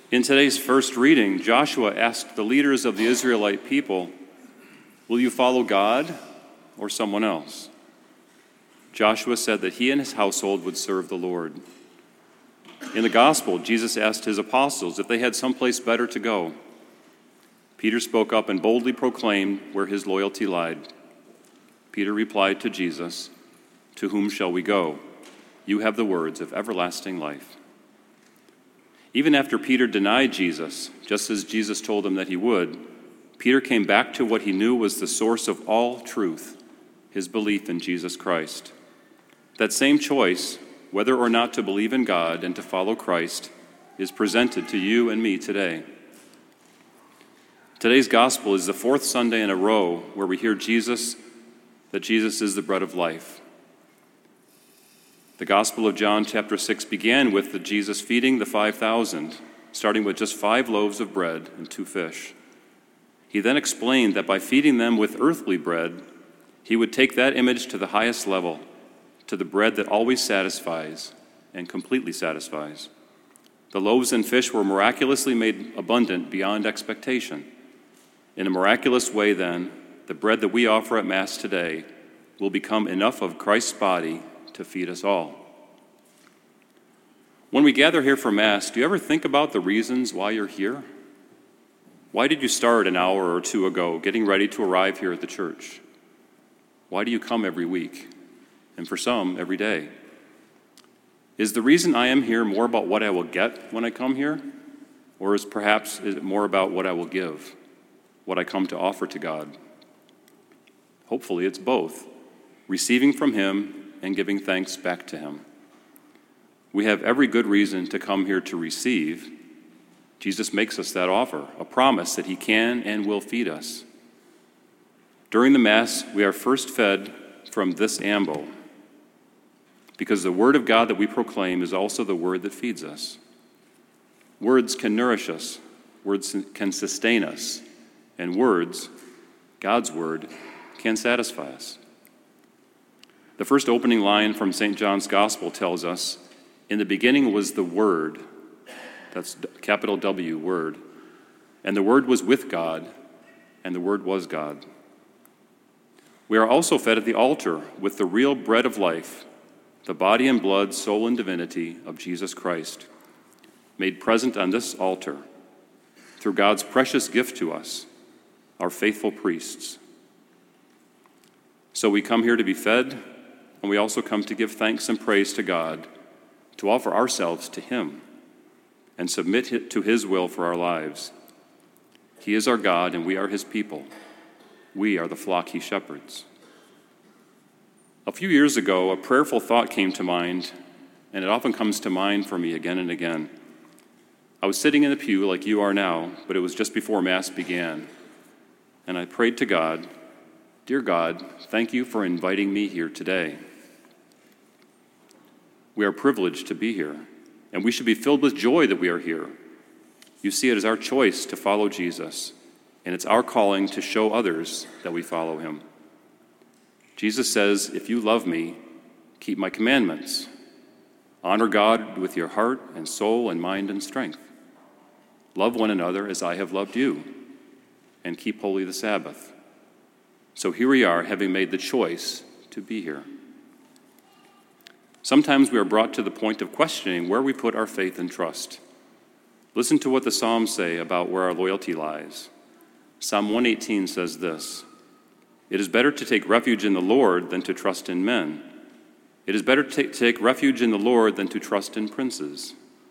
In today's first reading, Joshua asked the leaders of the Israelite people, "Will you follow God or someone else?" Joshua said that he and his household would serve the Lord. In the gospel, Jesus asked his apostles if they had someplace better to go. Peter spoke up and boldly proclaimed where his loyalty lied. Peter replied to Jesus, "To whom shall we go? You have the words of everlasting life." Even after Peter denied Jesus, just as Jesus told him that he would, Peter came back to what he knew was the source of all truth, his belief in Jesus Christ. That same choice, whether or not to believe in God and to follow Christ, is presented to you and me today. Today's gospel is the fourth Sunday in a row where we hear that Jesus is the bread of life. The Gospel of John chapter 6 began with Jesus feeding the 5,000, starting with just 5 loaves of bread and 2 fish. He then explained that by feeding them with earthly bread, he would take that image to the highest level, to the bread that always satisfies and completely satisfies. The loaves and fish were miraculously made abundant beyond expectation. In a miraculous way, then, the bread that we offer at Mass today will become enough of Christ's body to feed us all. When we gather here for Mass, do you ever think about the reasons why you're here? Why did you start an hour or two ago getting ready to arrive here at the church? Why do you come every week? And for some, every day? Is the reason I am here more about what I will get when I come here? Or is it more about what I will give, what I come to offer to God? Hopefully it's both, receiving from Him and giving thanks back to Him. We have every good reason to come here to receive. Jesus makes us that offer, a promise that He can and will feed us. During the Mass, we are first fed from this ambo, because the Word of God that we proclaim is also the Word that feeds us. Words can nourish us, words can sustain us, and words, God's Word, can satisfy us. The first opening line from St. John's Gospel tells us, "In the beginning was the Word," that's capital W, Word, "and the Word was with God, and the Word was God." We are also fed at the altar with the real bread of life, the body and blood, soul and divinity of Jesus Christ, made present on this altar through God's precious gift to us, our faithful priests. So we come here to be fed, and we also come to give thanks and praise to God, to offer ourselves to Him, and submit to His will for our lives. He is our God, and we are His people. We are the flock He shepherds. A few years ago, a prayerful thought came to mind, and it often comes to mind for me again and again. I was sitting in the pew like you are now, but it was just before Mass began, and I prayed to God, "Dear God, thank you for inviting me here today." We are privileged to be here, and we should be filled with joy that we are here. You see, it is our choice to follow Jesus, and it's our calling to show others that we follow Him. Jesus says, "If you love me, keep my commandments. Honor God with your heart and soul and mind and strength. Love one another as I have loved you, and keep holy the Sabbath." So here we are, having made the choice to be here. Sometimes we are brought to the point of questioning where we put our faith and trust. Listen to what the Psalms say about where our loyalty lies. Psalm 118 says this, "It is better to take refuge in the Lord than to trust in men. It is better to take refuge in the Lord than to trust in princes."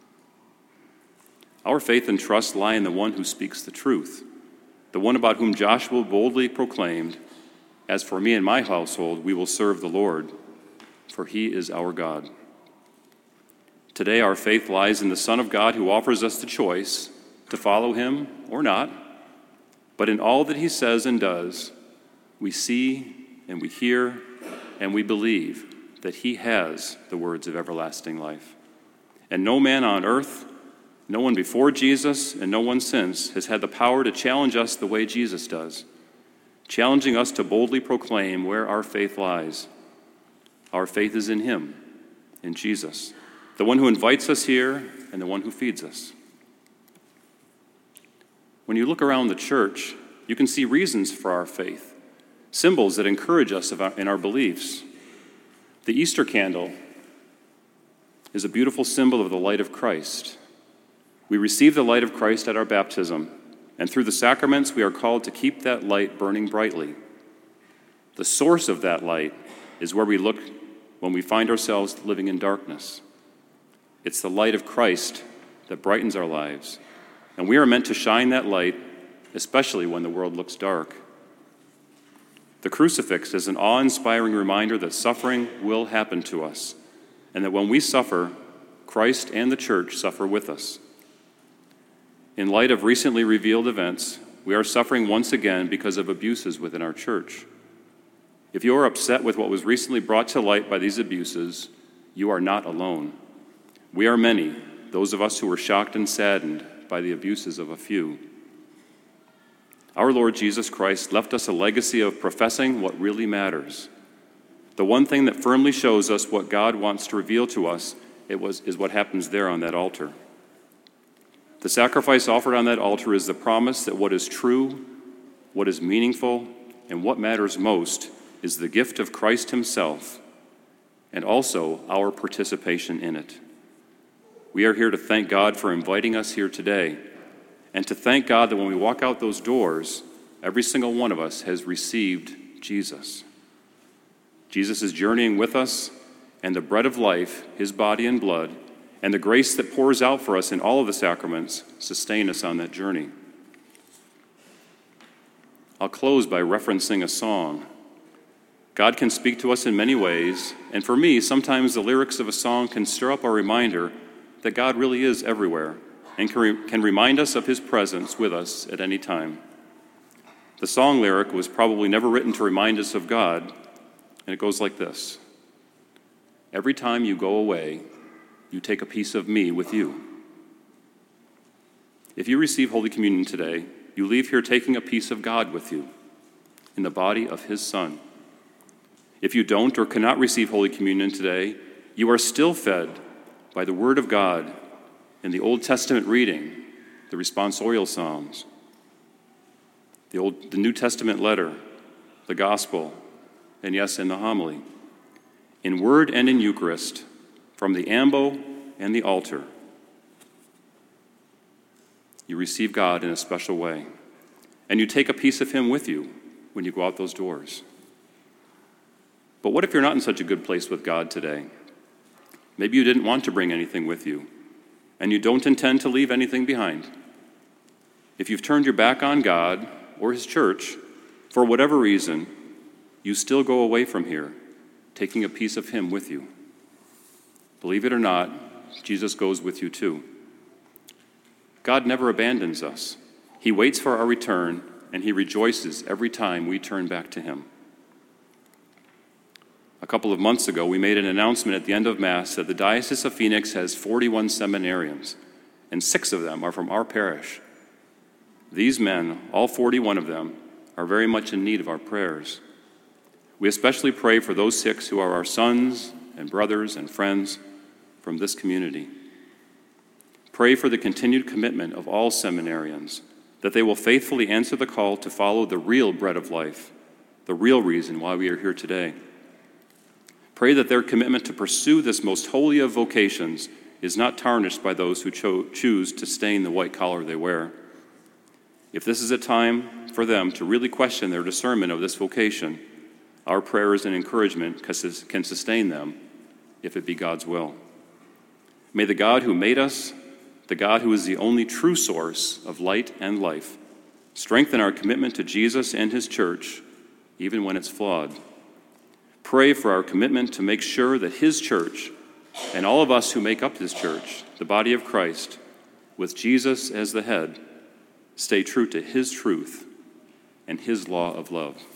Our faith and trust lie in the one who speaks the truth, the one about whom Joshua boldly proclaimed, "As for me and my household, we will serve the Lord, for He is our God." Today, our faith lies in the Son of God who offers us the choice to follow Him or not, but in all that He says and does, we see and we hear and we believe that He has the words of everlasting life. And no man on earth, no one before Jesus and no one since, has had the power to challenge us the way Jesus does, challenging us to boldly proclaim where our faith lies. Our faith is in Him, in Jesus, the one who invites us here and the one who feeds us. When you look around the church, you can see reasons for our faith, symbols that encourage us in our beliefs. The Easter candle is a beautiful symbol of the light of Christ. We receive the light of Christ at our baptism, and through the sacraments we are called to keep that light burning brightly. The source of that light is where we look when we find ourselves living in darkness. It's the light of Christ that brightens our lives, and we are meant to shine that light, especially when the world looks dark. The crucifix is an awe-inspiring reminder that suffering will happen to us, and that when we suffer, Christ and the church suffer with us. In light of recently revealed events, we are suffering once again because of abuses within our church. If you are upset with what was recently brought to light by these abuses, you are not alone. We are many, those of us who were shocked and saddened by the abuses of a few. Our Lord Jesus Christ left us a legacy of professing what really matters. The one thing that firmly shows us what God wants to reveal to us is what happens there on that altar. The sacrifice offered on that altar is the promise that what is true, what is meaningful, and what matters most is the gift of Christ himself, and also our participation in it. We are here to thank God for inviting us here today, and to thank God that when we walk out those doors, every single one of us has received Jesus. Jesus is journeying with us, and the bread of life, his body and blood, and the grace that pours out for us in all of the sacraments sustain us on that journey. I'll close by referencing a song. God can speak to us in many ways, and for me, sometimes the lyrics of a song can stir up a reminder that God really is everywhere and can remind us of his presence with us at any time. The song lyric was probably never written to remind us of God, and it goes like this: every time you go away, you take a piece of me with you. If you receive Holy Communion today, you leave here taking a piece of God with you in the body of his Son. If you don't or cannot receive Holy Communion today, you are still fed by the Word of God in the Old Testament reading, the responsorial psalms, the New Testament letter, the gospel, and yes, in the homily. In word and in Eucharist, from the ambo and the altar, you receive God in a special way, and you take a piece of him with you when you go out those doors. But what if you're not in such a good place with God today? Maybe you didn't want to bring anything with you, and you don't intend to leave anything behind. If you've turned your back on God or his church, for whatever reason, you still go away from here, taking a piece of him with you. Believe it or not, Jesus goes with you too. God never abandons us. He waits for our return, and he rejoices every time we turn back to him. A couple of months ago, we made an announcement at the end of Mass that the Diocese of Phoenix has 41 seminarians, and 6 of them are from our parish. These men, all 41 of them, are very much in need of our prayers. We especially pray for those 6 who are our sons and brothers and friends from this community. Pray for the continued commitment of all seminarians, that they will faithfully answer the call to follow the real bread of life, the real reason why we are here today. Pray that their commitment to pursue this most holy of vocations is not tarnished by those who choose to stain the white collar they wear. If this is a time for them to really question their discernment of this vocation, our prayers and encouragement can sustain them if it be God's will. May the God who made us, the God who is the only true source of light and life, strengthen our commitment to Jesus and his church, even when it's flawed. Pray for our commitment to make sure that his church and all of us who make up his church, the body of Christ, with Jesus as the head, stay true to his truth and his law of love.